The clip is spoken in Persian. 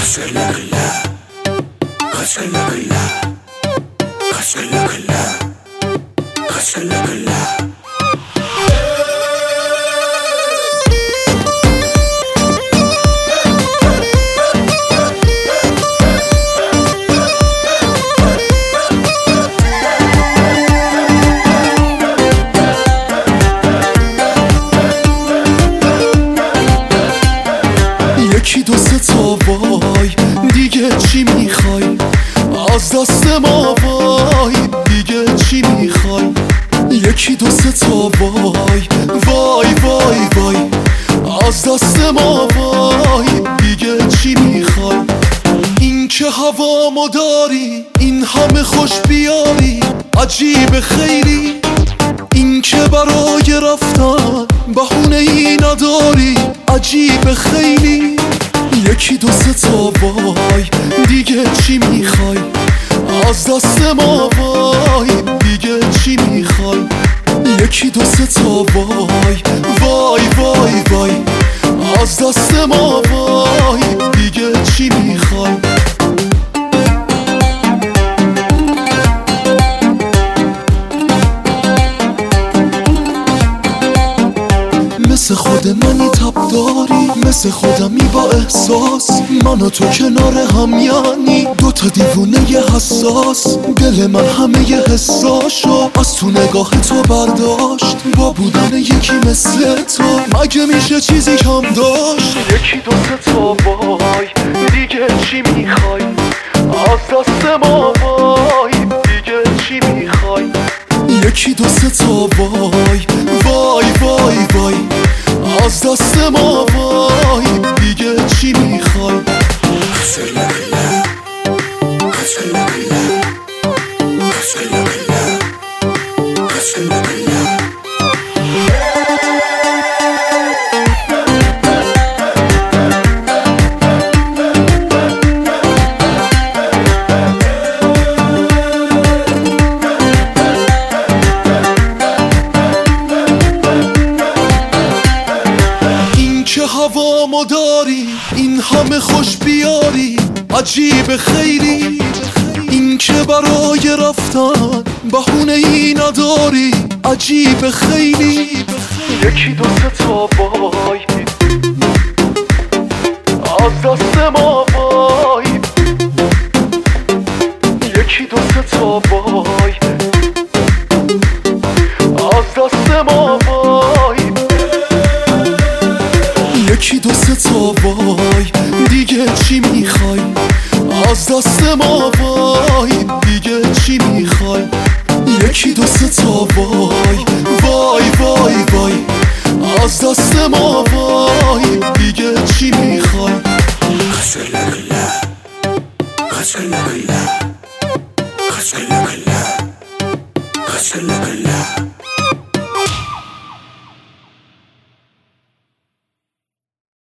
یکی دو سه تا وای دیگه چی میخوای از دست ما؟ وای دیگه چی میخوای؟ یکی دو سه تا وای وای وای وای از دست ما. وای دیگه چی میخوای؟ این که هوامو داری، این همه خوش بیاری، عجیب خیلی. این که برای رفتن بهونه ای نداری، عجیب خیلی. یکی دو سه تا وای دیگه چی میخوای از دست ما؟ وای دیگه چی میخوای؟ یکی دو سه تا وای وای وای وای از دست ما. وای دیگه چی میخوای؟ مثل خود منی تب داری، مثل خودمی با احساس، من و تو کنار هم یعنی دوتا دیوونه حساس. دل من همه ی حساشو از تو نگاه تو برداشت، با بودن یکی مثل تو مگه میشه چیزی کم داشت؟ یکی دو سه تا وای دیگه چی میخوای از دست ما؟ وای دیگه چی میخوای؟ یکی دو سه تا وای وای وای وای از دست ما. وای دیگه چی میخوای؟ هوامو داری، این همه خوش بیاری، عجیب خیلی. این که برای رفتن بهونه ای نداری، عجیب خیلی. یکی دو سه تا وای از دست ما. وای یکی دو سه تا وای از دست ما. وای یکی دو سه تا وای دیگه چی میخوای از دست ما؟ وای دیگه چی میخوای؟ یکی دو سه تا وای وای وای وای از دست ما. وای دیگه چی میخوای؟ خسك الله